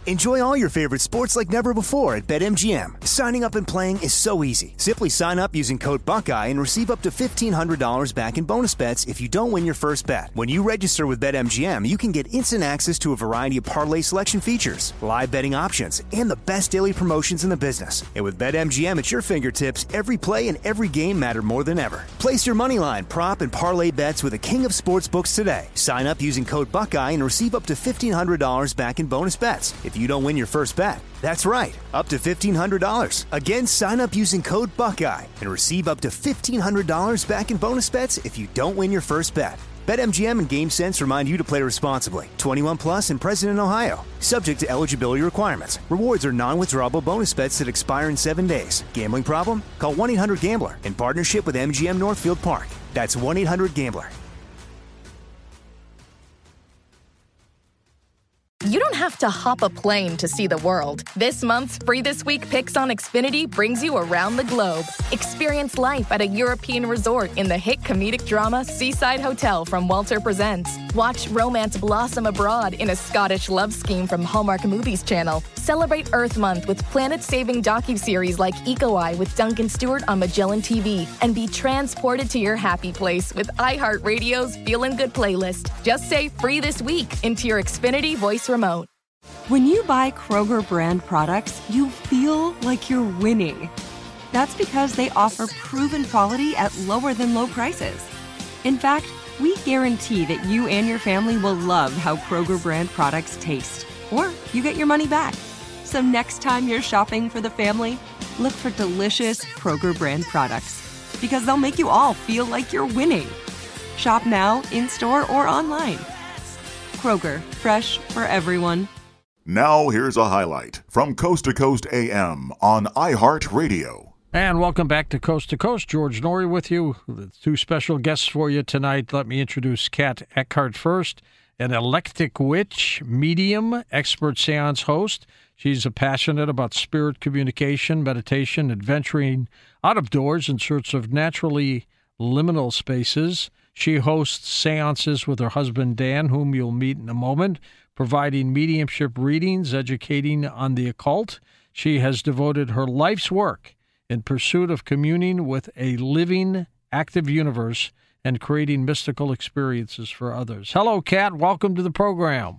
Enjoy all your favorite sports like never before at BetMGM. Signing up and playing is so easy. Simply sign up using code Buckeye and receive up to $1,500 back in bonus bets if you don't win your first bet. When you register with BetMGM, you can get instant access to a variety of parlay selection features, live betting options, and the best daily promotions in the business. And with BetMGM at your fingertips, every play and every game matter more than ever. Place your moneyline, prop, and parlay bets with the king of sportsbooks today. Sign up using code Buckeye and receive up to $1,500 back in bonus bets if you don't win your first bet. That's right, up to $1,500. Again, sign up using code Buckeye and receive up to $1,500 back in bonus bets if you don't win your first bet. BetMGM and GameSense remind you to play responsibly. 21 plus and present in Ohio. Subject to eligibility requirements. Rewards are non-withdrawable bonus bets that expire in 7 days. Gambling problem? Call 1-800-GAMBLER in partnership with MGM Northfield Park. That's 1-800-GAMBLER. You don't have to hop a plane to see the world. This month's Free This Week Picks on Xfinity brings you around the globe. Experience life at a European resort in the hit comedic drama Seaside Hotel from Walter Presents. Watch romance blossom abroad in a Scottish love scheme from Hallmark Movies Channel. Celebrate Earth Month with planet-saving docuseries like Eco Eye with Duncan Stewart on Magellan TV. And be transported to your happy place with iHeartRadio's Feelin' Good playlist. Just say Free This Week into your Xfinity voice remote. When you buy Kroger brand products, you feel like you're winning. That's because they offer proven quality at lower than low prices. In fact, we guarantee that you and your family will love how Kroger brand products taste, or you get your money back. So next time you're shopping for the family, look for delicious Kroger brand products, because they'll make you all feel like you're winning. Shop now, in-store, or online. Kroger, fresh for everyone. Now here's a highlight from Coast to Coast AM on iHeartRadio. And welcome back to Coast. George Norrie with you. The two special guests for you tonight. Let me introduce Kat Eckhart first, an eclectic witch, medium, expert seance host. She's passionate about spirit communication, meditation, adventuring out of doors in search of naturally liminal spaces. She hosts seances with her husband, Dan, whom you'll meet in a moment, providing mediumship readings, educating on the occult. She has devoted her life's work in pursuit of communing with a living, active universe and creating mystical experiences for others. Hello, Kat. Welcome to the program.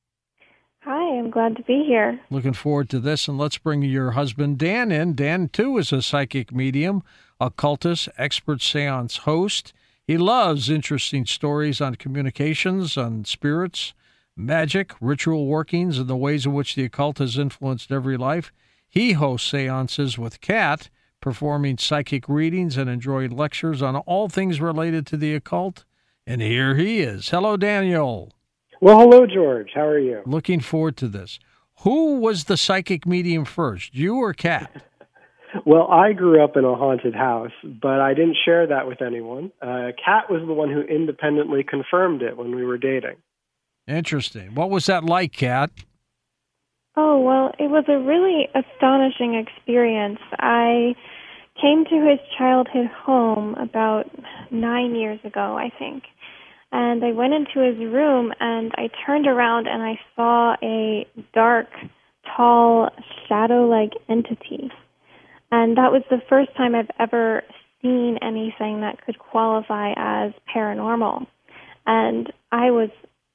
Hi, I'm glad to be here. Looking forward to this, and let's bring your husband, Dan, in. Dan, too, is a psychic medium, occultist, expert seance host. He loves interesting stories on communications, on spirits, magic, ritual workings, and the ways in which the occult has influenced every life. He hosts seances with Kat, performing psychic readings and enjoying lectures on all things related to the occult. And here he is. Hello, Daniel. Well, hello, George. How are you? Looking forward to this. Who was the psychic medium first, you or Kat? Well, I grew up in a haunted house, but I didn't share that with anyone. Kat was the one who independently confirmed it when we were dating. Interesting. What was that like, Kat? Oh, well, it was a really astonishing experience. I came to his childhood home about 9 years ago, I think. And I went into his room, and I turned around, and I saw a dark, tall, shadow-like entity. And that was the first time I've ever seen anything that could qualify as paranormal. And I was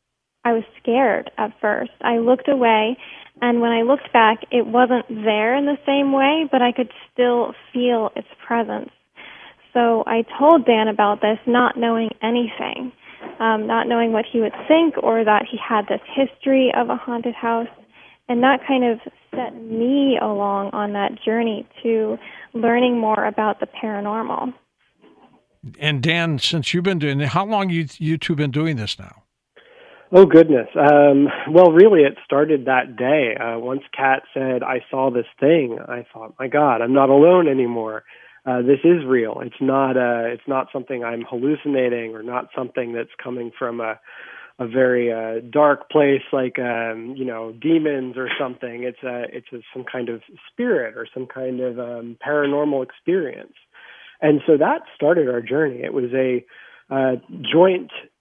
scared at first. I looked away, and when I looked back, it wasn't there in the same way, but I could still feel its presence. So I told Dan about this, not knowing anything, not knowing what he would think or that he had this history of a haunted house. And that kind of set me along on that journey to learning more about the paranormal. And Dan, since you've been doing it, how long you two been doing this now? Oh, goodness. Well, really, it started that day. Once Kat said, I saw this thing, I thought, my God, I'm not alone anymore. This is real. It's not something I'm hallucinating or not something that's coming from a very dark place like demons or something. It's some kind of spirit or some kind of paranormal experience. And so that started our journey. It was a joint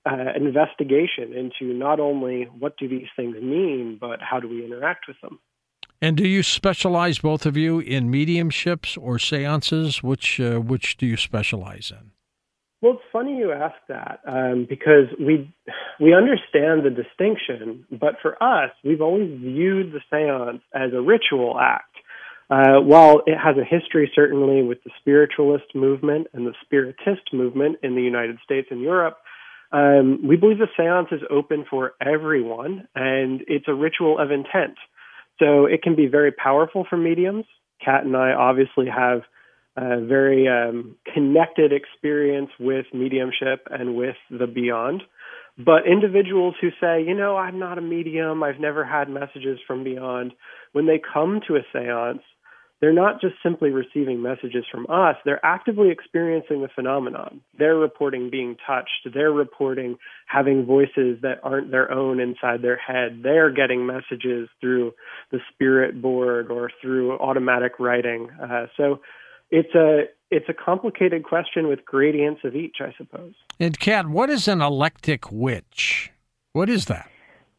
investigation into not only what do these things mean, but how do we interact with them. And do you specialize, both of you, in mediumships or seances? Which do you specialize in? Well, it's funny you ask that because we understand the distinction, but for us, we've always viewed the seance as a ritual act. While it has a history certainly with the spiritualist movement and the spiritist movement in the United States and Europe, we believe the seance is open for everyone, and it's a ritual of intent. So it can be very powerful for mediums. Kat and I obviously have a very connected experience with mediumship and with the beyond. But individuals who say, I'm not a medium, I've never had messages from beyond, when they come to a seance, they're not just simply receiving messages from us, they're actively experiencing the phenomenon. They're reporting being touched. They're reporting having voices that aren't their own inside their head. They're getting messages through the spirit board or through automatic writing. So it's a complicated question with gradients of each, I suppose. And Kat, what is an eclectic witch? What is that?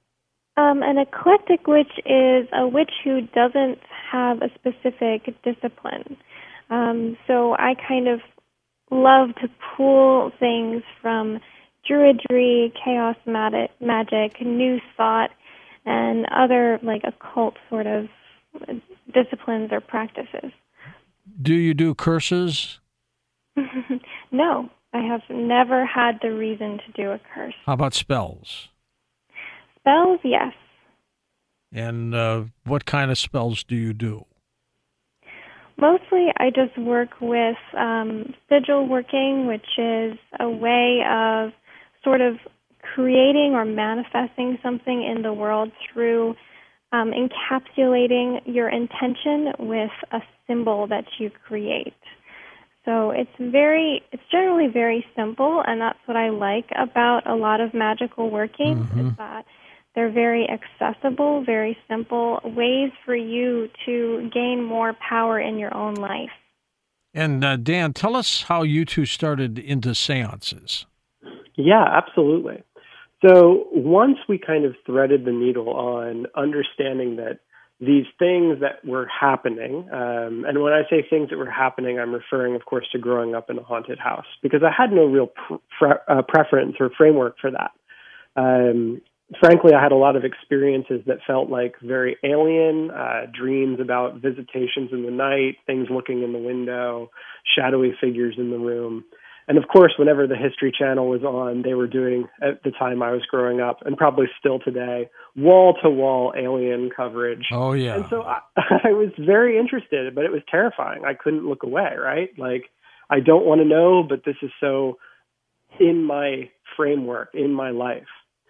An eclectic witch is a witch who doesn't have a specific discipline. So I kind of love to pull things from druidry, chaos magic, new thought, and other like occult sort of disciplines or practices. Do you do curses? No, I have never had the reason to do a curse. How about spells? Spells, yes. And what kind of spells do you do? Mostly I just work with sigil working, which is a way of sort of creating or manifesting something in the world through encapsulating your intention with a symbol that you create. So it's generally very simple, and that's what I like about a lot of magical working, is that they're very accessible, very simple ways for you to gain more power in your own life. And Dan, tell us how you two started into seances. Yeah, absolutely. So once we kind of threaded the needle on understanding that these things that were happening, and when I say things that were happening, I'm referring, of course, to growing up in a haunted house, because I had no real preference or framework for that. Frankly, I had a lot of experiences that felt like very alien, dreams about visitations in the night, things looking in the window, shadowy figures in the room. And of course, whenever the History Channel was on, they were doing, at the time I was growing up, and probably still today, wall-to-wall alien coverage. Oh, yeah. And so I was very interested, but it was terrifying. I couldn't look away, right? Like, I don't want to know, but this is so in my framework, in my life.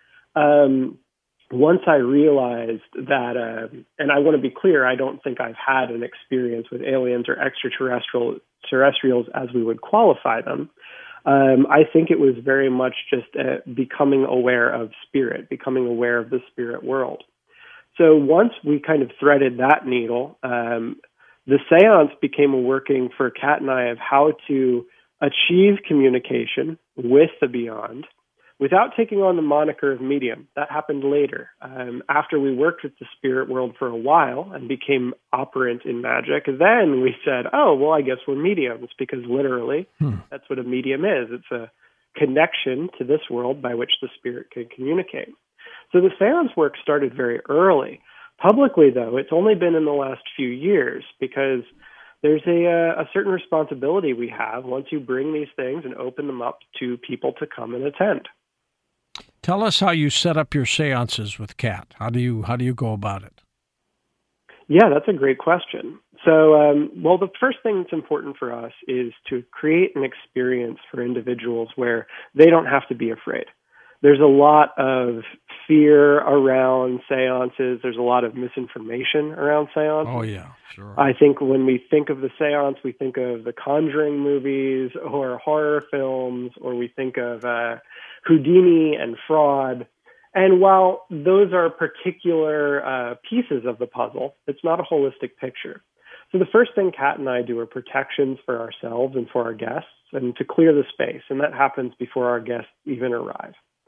Once I realized that, and I want to be clear, I don't think I've had an experience with aliens or extraterrestrials as we would qualify them. I think it was very much just becoming aware of spirit, becoming aware of the spirit world. So once we kind of threaded that needle, the seance became a working for Kat and I of how to achieve communication with the beyond without taking on the moniker of medium. That happened later. After we worked with the spirit world for a while and became operant in magic, then we said, oh, well, I guess we're mediums, because literally that's what a medium is. It's a connection to this world by which the spirit can communicate. So the seance work started very early. Publicly, though, it's only been in the last few years, because there's a certain responsibility we have once you bring these things and open them up to people to come and attend. Tell us how you set up your seances with Kat. How do you go about it? Yeah, that's a great question. So, well, the first thing that's important for us is to create an experience for individuals where they don't have to be afraid. There's a lot of fear around seances. There's a lot of misinformation around seances. Oh, yeah, sure. I think when we think of the seance, we think of the Conjuring movies or horror films, or we think of Houdini and fraud. And while those are particular pieces of the puzzle, it's not a holistic picture. So the first thing Kat and I do are protections for ourselves and for our guests, and to clear the space. And that happens before our guests even arrive.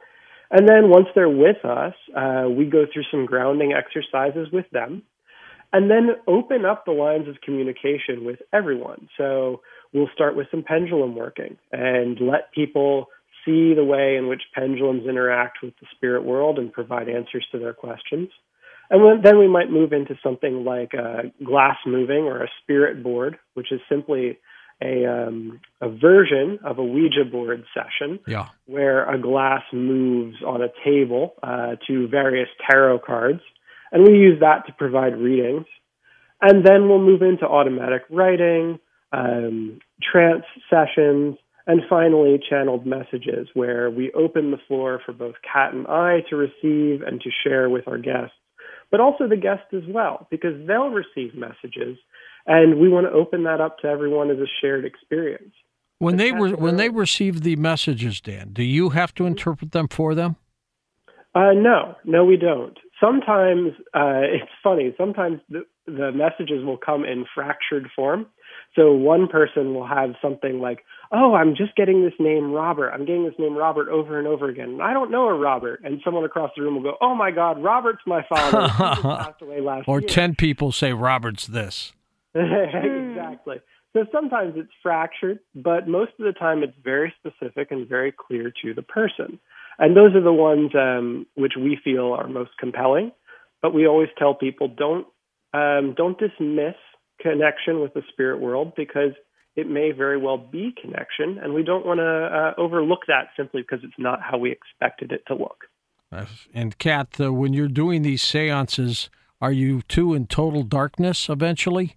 And then once they're with us, we go through some grounding exercises with them, and then open up the lines of communication with everyone. So we'll start with some pendulum working and let people see the way in which pendulums interact with the spirit world and provide answers to their questions. And then we might move into something like glass moving or a spirit board, which is simply a version of a Ouija board session where a glass moves on a table to various tarot cards. And we use that to provide readings. And then we'll move into automatic writing, trance sessions, and finally channeled messages, where we open the floor for both Kat and I to receive and to share with our guests, but also the guests as well, because they'll receive messages, and we want to open that up to everyone as a shared experience. When they receive the messages, Dan, do you have to interpret them for them? No, we don't. Sometimes it's funny. Sometimes the messages will come in fractured form. So one person will have something like, "Oh, I'm just getting this name Robert. I'm getting this name Robert over and over again. And I don't know a Robert." And someone across the room will go, "Oh my God, Robert's my father. He just passed away last year." Or 10 people say Robert's this. Exactly. So sometimes it's fractured, but most of the time it's very specific and very clear to the person. And those are the ones which we feel are most compelling. But we always tell people don't dismiss connection with the spirit world, because it may very well be connection, and we don't want to overlook that simply because it's not how we expected it to look. And Kat, when you're doing these seances, are you two in total darkness eventually?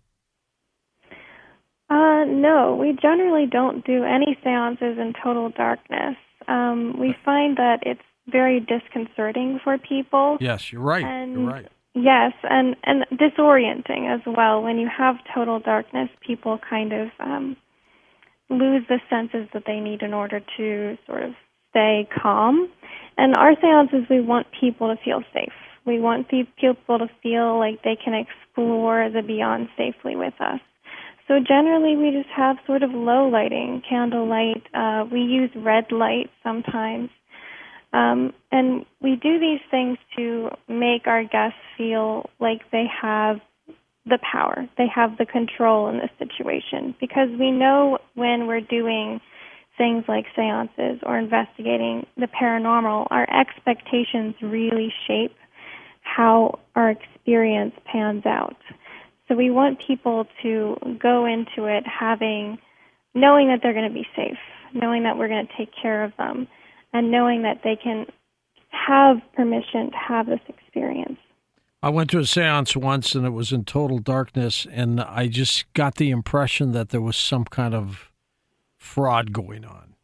No, we generally don't do any seances in total darkness. We find that it's very disconcerting for people. Yes, you're right. You're right. Yes, and disorienting as well. When you have total darkness, people kind of lose the senses that they need in order to sort of stay calm. And our seances, we want people to feel safe. We want people to feel like they can explore the beyond safely with us. So generally, we just have sort of low lighting, candlelight. We use red light sometimes. And we do these things to make our guests feel like they have the power, they have the control in this situation. Because we know when we're doing things like seances or investigating the paranormal, our expectations really shape how our experience pans out. So we want people to go into it knowing that they're going to be safe, knowing that we're going to take care of them, and knowing that they can have permission to have this experience. I went to a seance once, and it was in total darkness, and I just got the impression that there was some kind of fraud going on.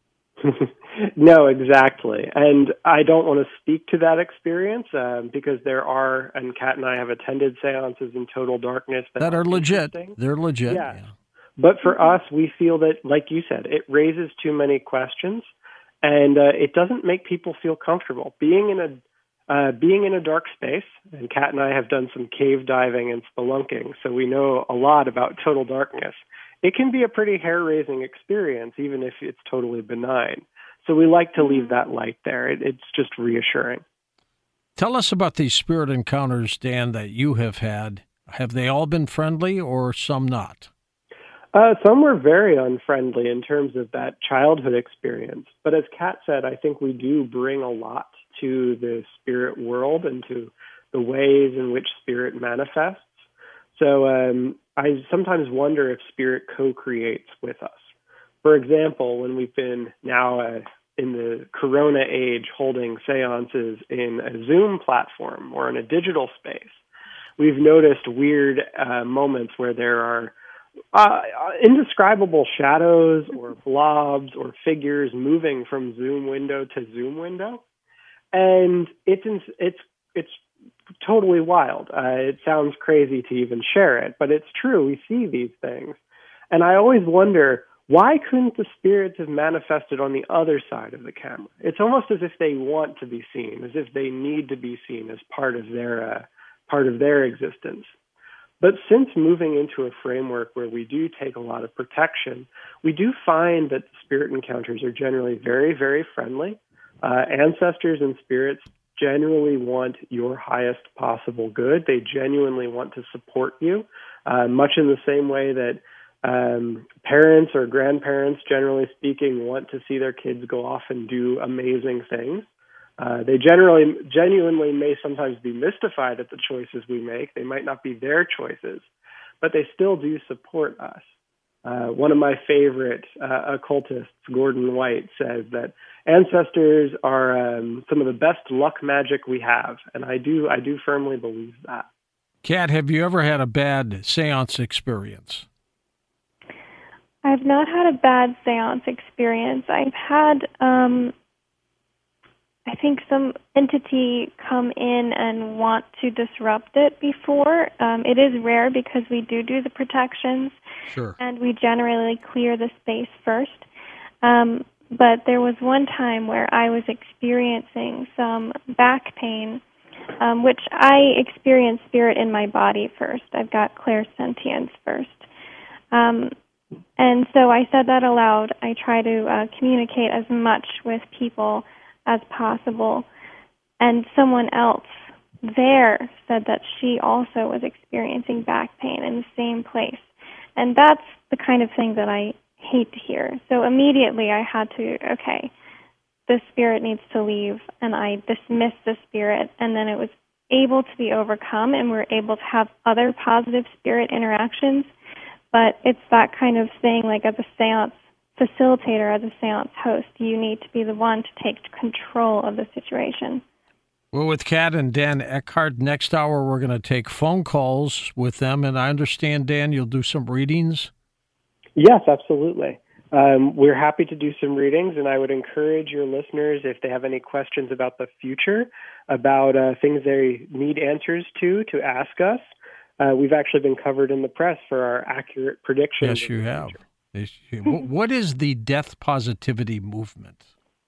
No, exactly. And I don't want to speak to that experience because there are, and Kat and I have attended seances in total darkness that are legit. They're legit. Yeah. But for us, we feel that, like you said, it raises too many questions, and it doesn't make people feel comfortable. Being in a dark space, and Kat and I have done some cave diving and spelunking, so we know a lot about total darkness. It can be a pretty hair-raising experience, even if it's totally benign. So we like to leave that light there. It's just reassuring. Tell us about these spirit encounters, Dan, that you have had. Have they all been friendly or some not? Some were very unfriendly in terms of that childhood experience. But as Kat said, I think we do bring a lot to the spirit world and to the ways in which spirit manifests. So I sometimes wonder if spirit co-creates with us. For example, when we've been now in the corona age holding seances in a Zoom platform or in a digital space, we've noticed weird moments where there are indescribable shadows or blobs or figures moving from Zoom window to Zoom window. And it's totally wild. It sounds crazy to even share it, but it's true. We see these things. And I always wonder, why couldn't the spirits have manifested on the other side of the camera? It's almost as if they want to be seen, as if they need to be seen as part of their existence. But since moving into a framework where we do take a lot of protection, we do find that the spirit encounters are generally very, very friendly. Ancestors and spirits genuinely want your highest possible good. They genuinely want to support you, much in the same way that parents or grandparents, generally speaking, want to see their kids go off and do amazing things. They genuinely may sometimes be mystified at the choices we make. They might not be their choices, but they still do support us. One of my favorite occultists, Gordon White, says that ancestors are some of the best luck magic we have, and I do firmly believe that. Kat, have you ever had a bad seance experience? I've not had a bad seance experience. I've had, I think, some entity come in and want to disrupt it before. It is rare because we do the protections. Sure. And we generally clear the space first. But there was one time where I was experiencing some back pain, which I experienced spirit in my body first. I've got clairsentience first. And so I said that aloud. I try to communicate as much with people as possible. And someone else there said that she also was experiencing back pain in the same place. And that's the kind of thing that I hate to hear. So immediately I had to, okay, the spirit needs to leave, and I dismissed the spirit, and then it was able to be overcome, and we're able to have other positive spirit interactions. But it's that kind of thing, like as a seance facilitator, as a seance host, you need to be the one to take control of the situation. Well, with Kat and Dan Eckhart, next hour we're going to take phone calls with them, and I understand, Dan, you'll do some readings? Yes, absolutely. We're happy to do some readings, and I would encourage your listeners, if they have any questions about the future, about things they need answers to ask us. We've actually been covered in the press for our accurate predictions. Yes, you have. What is the death positivity movement?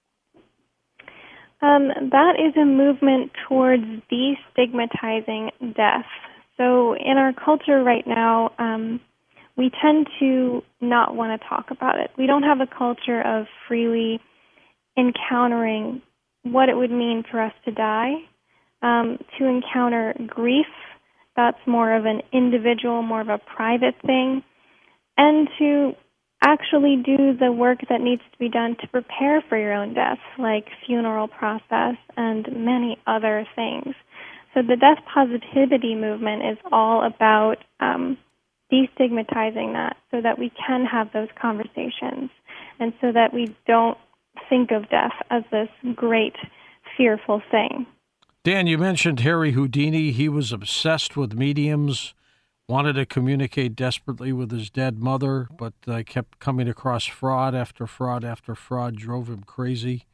That is a movement towards destigmatizing death. So in our culture right now, we tend to not want to talk about it. We don't have a culture of freely encountering what it would mean for us to die. To encounter grief, that's more of an individual, more of a private thing. And to actually do the work that needs to be done to prepare for your own death, like funeral process and many other things. So the death positivity movement is all about destigmatizing that so that we can have those conversations and so that we don't think of death as this great, fearful thing. Dan, you mentioned Harry Houdini. He was obsessed with mediums, wanted to communicate desperately with his dead mother, but kept coming across fraud after fraud after fraud, drove him crazy.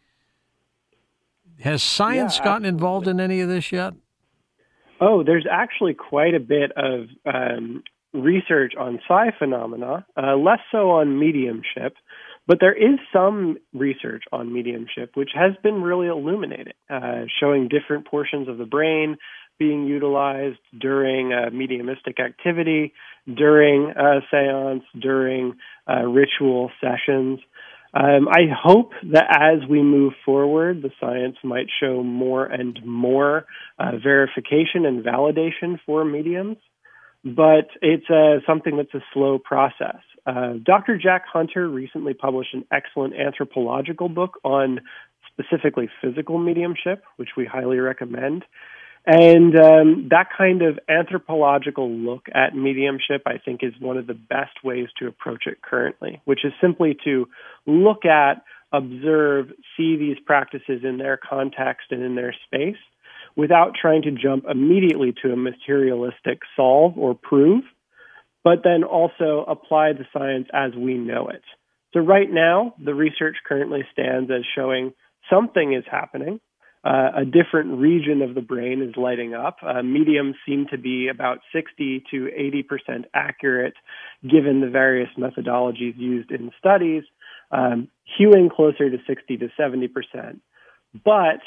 Has science gotten involved in any of this yet? Oh, there's actually quite a bit of research on psi phenomena, less so on mediumship, but there is some research on mediumship which has been really illuminating, showing different portions of the brain being utilized during mediumistic activity, during seance, during ritual sessions. I hope that as we move forward, the science might show more and more verification and validation for mediums, but it's something that's a slow process. Dr. Jack Hunter recently published an excellent anthropological book on specifically physical mediumship, which we highly recommend. And that kind of anthropological look at mediumship, I think, is one of the best ways to approach it currently, which is simply to look at, observe, see these practices in their context and in their space without trying to jump immediately to a materialistic solve or prove, but then also apply the science as we know it. So right now, the research currently stands as showing something is happening. A different region of the brain is lighting up. Mediums seem to be about 60 to 80% accurate given the various methodologies used in studies, hewing closer to 60 to 70%. But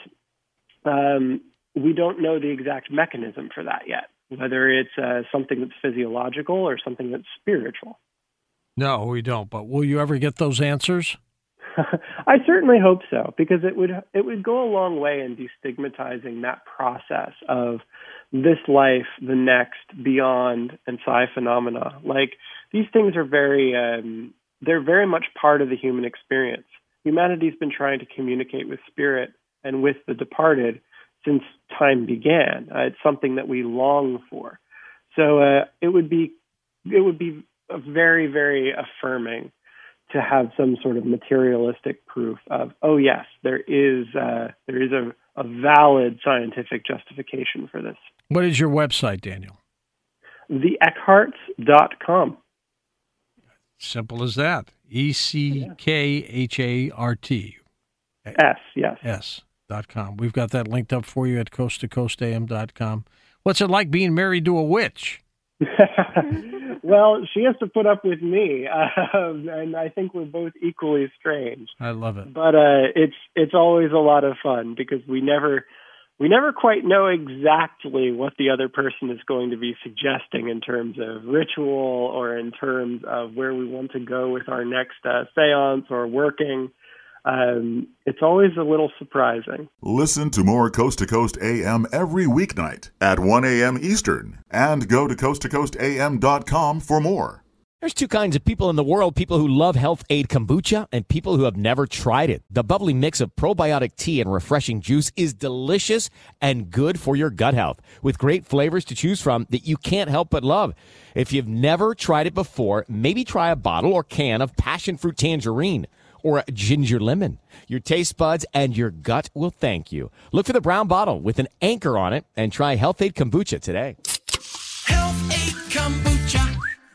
we don't know the exact mechanism for that yet, whether it's something that's physiological or something that's spiritual. No, we don't. But will you ever get those answers? I certainly hope so, because it would go a long way in destigmatizing that process of this life, the next, beyond, and psi phenomena. Like, these things are they're very much part of the human experience. Humanity's been trying to communicate with spirit and with the departed since time began. It's something that we long for. So it would be very, very affirming to have some sort of materialistic proof of, oh yes, there is a valid scientific justification for this. What is your website, Daniel? TheEckharts.com. Simple as that. ECKHART. S, yes. S.com. We've got that linked up for you at coasttocoastam.com. What's it like being married to a witch? Well, she has to put up with me, and I think we're both equally strange. I love it. But it's always a lot of fun, because we never quite know exactly what the other person is going to be suggesting in terms of ritual or in terms of where we want to go with our next seance or working. It's always a little surprising. Listen to more Coast to Coast AM every weeknight at 1 a.m. Eastern, and go to coasttocoastam.com for more. There's two kinds of people in the world, people who love Health Aid Kombucha and people who have never tried it. The bubbly mix of probiotic tea and refreshing juice is delicious and good for your gut health, with great flavors to choose from that you can't help but love. If you've never tried it before, maybe try a bottle or can of passion fruit tangerine or a ginger lemon. Your taste buds and your gut will thank you. Look for the brown bottle with an anchor on it and try Health Aid Kombucha today. Health Aid Kombucha.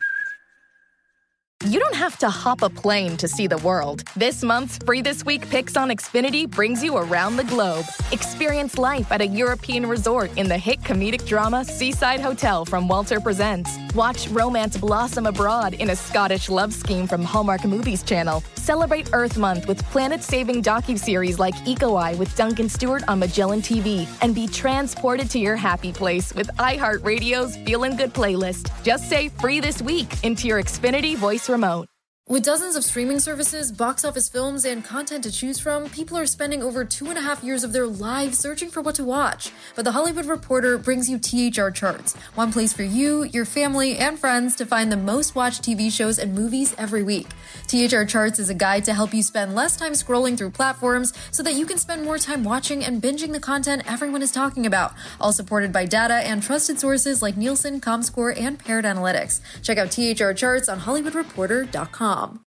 You don't have to hop a plane to see the world. This month's Free This Week Picks on Xfinity brings you around the globe. Experience life at a European resort in the hit comedic drama Seaside Hotel from Walter Presents. Watch romance blossom abroad in a Scottish love scheme from Hallmark Movies Channel. Celebrate Earth Month with planet-saving docuseries like Eco-Eye with Duncan Stewart on Magellan TV. And be transported to your happy place with iHeartRadio's Feelin' Good playlist. Just say Free This Week into your Xfinity voice remote. With dozens of streaming services, box office films, and content to choose from, people are spending over 2.5 years of their lives searching for what to watch. But The Hollywood Reporter brings you THR Charts, one place for you, your family, and friends to find the most watched TV shows and movies every week. THR Charts is a guide to help you spend less time scrolling through platforms so that you can spend more time watching and binging the content everyone is talking about, all supported by data and trusted sources like Nielsen, Comscore, and Paired Analytics. Check out THR Charts on HollywoodReporter.com.